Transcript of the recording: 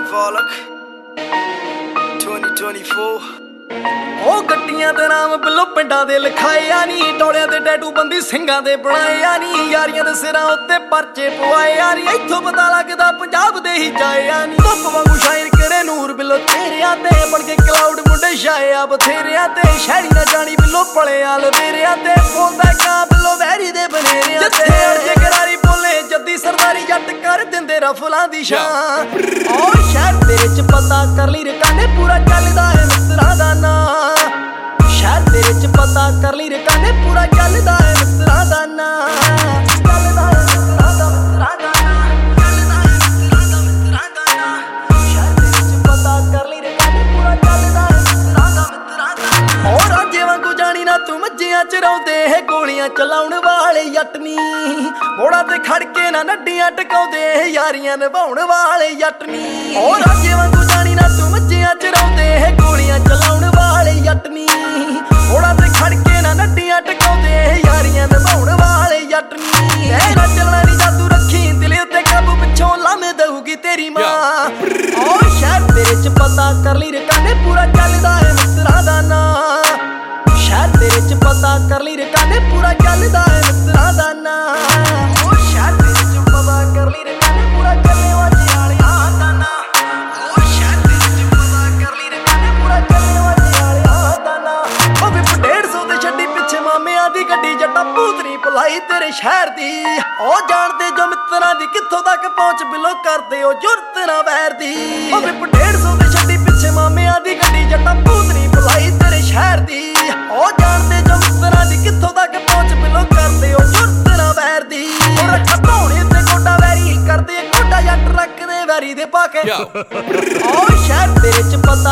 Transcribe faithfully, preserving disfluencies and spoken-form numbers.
Volk twenty twenty-four ਉਹ ਗੱਡੀਆਂ ਦੇ ਨਾਮ ਬਿੱਲੋ ਪਿੰਡਾਂ ਦੇ ਲਿਖਾਏ ਆ ਨੀ ਟੋਲਿਆਂ ਤੇ ਟੈਟੂ ਬੰਦੀ ਸਿੰਘਾਂ ਦੇ ਬਣਾਏ ਆ ਨੀ ਯਾਰੀਆਂ ਦੇ ਸਿਰਾਂ ਉੱਤੇ ਪਰਚੇ ਪਵਾਏ ਆ ਨੀ ਇੱਥੋਂ ਪਤਾ ਲੱਗਦਾ ਪੰਜਾਬ ਦੇ ਹੀ ਜਾਏ ਆ ਨੀ ਧੁੱਪ ਵਾਂਗੂ ਸ਼ਾਇਰ ਕਰੇ ਨੂਰ ਬਿੱਲੋ ਤੇਰਿਆਂ ਤੇ ਬਣ ਕੇ ਕਲਾਉਡ ਮੁੰਡੇ ਛਾਏ ਆ ਬਥੇਰਿਆਂ ਤੇ ਸ਼ਹਿਰੀ ਨਾ ਜਾਣੀ ਬਿੱਲੋ ਪਲਿਆਂ ਲਵੇਰਿਆਂ ਤੇ ਬੋਲਦਾ ਕਾਂ ਬਿੱਲੋ ਵੈਰੀ ਦੇ ਬਨੇਰਿਆਂ ਤੇ ਜੇ ਕਰਾਰੀ ਬੋਲੇ ਜੱਦੀ ਸਰਦਾਰੀ ਜੱਟ ਕਰ ਦਿੰਦੇ ਰਫਲਾਂ ਦੀ ਸ਼ਾਨ ਉਹ ਸ਼ਹਿਰ ਤੇਰੇ ਚ ਪਤਾ ਕਰ ਲਈ ਰਕਾਨੇ ਪੂਰਾ ਚੱਲਦਾ ਹੈ ਮਿੱਤਰਾਂ ਦਾ ਨਾਂ ਸ਼ਹਿਰ ਤੇਰੇ ਚ ਪਤਾ ਕਰ ਲਈ ਰਕਾਨੇ ਪੂਰਾ ਚੱਲਦਾ ਹੈ ਮਿੱਤਰਾਂ ਦਾ ਨਾਂ ਚੱਲਦਾ ਹੈ ਮਿੱਤਰਾਂ ਦਾ ਮਿੱਤਰਾਂ ਦਾ ਨਾਂ ਚੱਲਦਾ ਹੈ ਮਿੱਤਰਾਂ ਦਾ ਮਿੱਤਰਾਂ ਦਾ ਨਾਂ ਸ਼ਹਿਰ ਤੇਰੇ ਚ ਪਤਾ ਕਰ ਲਈ ਰਕਾਨੇ ਪੂਰਾ ਚੱਲਦਾ ਹੈ ਮਿੱਤਰਾਂ ਦਾ ਮਿੱਤਰਾਂ ਦਾ ਨਾਂ ਉਹ ਰਾਜੇ ਵਾਂਗੂ ਜਾਣੀ ਨਾ ਤੂੰ ਮੱਝੀਆਂ ਚਰਾਉਂਦੇ ਹੈ ਗੋਲੀਆਂ ਚਲਾਉਣ ਵਾਲੇ ਜੱਟ ਨੀ ਮੋੜਾਂ ਤੇ ਖੜ ਕੇ ਨਾ ਨੱਡੀਆਂ ਟਕਾਉਂਦੇ ਯਾਰੀਆਂ ਨਿਭਾਉਣ ਵਾਲੇ ਜੱਟ ਨੀ ਉਹ ਰਾਜੇ ਵਾਂਗੂ ਜਾਣੀ ਨਾ ਤੂੰ ਮੱਝੀਆਂ ਚਰਾਉਂਦੇ ਹੈ ਗੋਲੀਆਂ ਚਲਾਉਣ ਵਾਲੇ ਜੱਟ ਨੀ ਮੋੜਾਂ ਤੇ ਖੜ ਕੇ ਨਾ ਨੱਡੀਆਂ ਟਕਾਉਂਦੇ ਯਾਰੀਆਂ ਨਿਭਾਉਣ ਵਾਲੇ ਜੱਟ ਨੀ ਐ ਨਾ ਚੱਲਣਾ ਨੀ ਜਾਦੂ ਰੱਖੀ ਦਿਲ ਉੱਤੇ ਕਾਬੂ ਪਿੱਛੋਂ ਲਾਮੇ ਦਊਗੀ ਤੇਰੀ ਮਾਂ ਉਹ ਸ਼ਹਿਰ ਤੇਰੇ ਚ ਪਤਾ ਕਰ ਲਈ ਰਕਾਨੇ ਪੂਰਾ ਚੱਲਦਾ ਹੈ ਮਿੱਤਰਾਂ ਦਾ ਨਾਂ ਸ਼ਹਿਰ ਤੇਰੇ ਚ ਪਤਾ ਕਰ ਲਈ ਰਕਾਨੇ ਪੂਰਾ ਚੱਲਦਾ ਹੈ ਮਿੱਤਰਾਂ ਦਾ ਨਾਂ ਉਹ ਸ਼ਹਿਰ ਤੇਰੇ ਚ ਪਤਾ ਕਰ ਲਈ ਰਕਾਨੇ ਪੂਰਾ ਚੱਲੇ ਵਾਜੇ ਵਾਲਿਆਂ ਦਾ ਨਾਂ ਉਹ ਸ਼ਹਿਰ ਤੇਰੇ ਚ ਪਤਾ ਕਰ ਲਈ ਰਕਾਨੇ ਪੂਰਾ ਚੱਲੇ ਵਾਜੇ ਵਾਲਿਆਂ ਦਾ ਨਾਂ ਉਹ ਵੀ ਡੇਢ ਸੌ ਤੇ ਛੱਡੀ ਪਿੱਛੇ ਮਾਮਿਆਂ ਦੀ ਗੱਡੀ ਜੱਟਾ ਭੂਤਨੀ ਭੁਲਾਈ ਤੇਰੇ ਸ਼ਹਿਰ ਦੀ ਉਹ ਜਾਣਦੇ ਜੋ ਮਿੱਤਰਾਂ ਦੀ ਕਿੱਥੋਂ ਤੱਕ ਪਹੁੰਚ ਬਿਲੋ ਕਰਦੇ ਉਹ ਜੁਰਤ ਨਾ ਵੈਰ ਦੀ ਉਹ ਵੀ ਡੇਢ ਸੌ ਤੇ ਛੱਡੀ ਪਿੱਛੇ ਮਾਮਿਆਂ ਦੀ ਗੱਡੀ ਜੱਟਾ ਭੂਤਨੀ ਭੁਲਾਈ ਤੇਰੇ ਸ਼ਹਿਰ ਦੀ ਉਹ ਜਾਣਦੇ ਜੋ ਮਿੱਤਰਾਂ ਦੀ ਕਿੱਥੋਂ ਤੱਕ ਪਹੁੰਚ ਬਿਲੋ ਕਰਦੇ ਉਹ ਜੁਰਤ ਨਾ ਵੈਰ ਦੀ ਉਹ ਰੱਖਾ ਧੌਣੇ ਤੇ ਗੋਡਾ ਵੈਰੀ ਕਰਦੇ ਗੋਡਾ ਜੱਟ ਰੱਖਦੇ ਵੈਰੀ ਦੇ ਪਾ ਕੇ ਉਹ ਸ਼ਹਿਰ ਤੇਰੇ ਚ ਪਤਾ